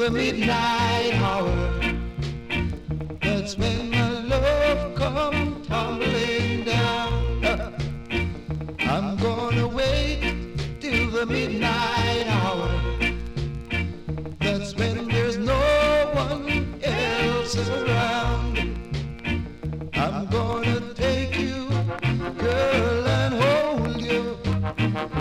the midnight hour. That's when my love come tumbling down. I'm gonna wait till the midnight hour. That's when there's no one else around. I'm gonna take you, girl, and hold you.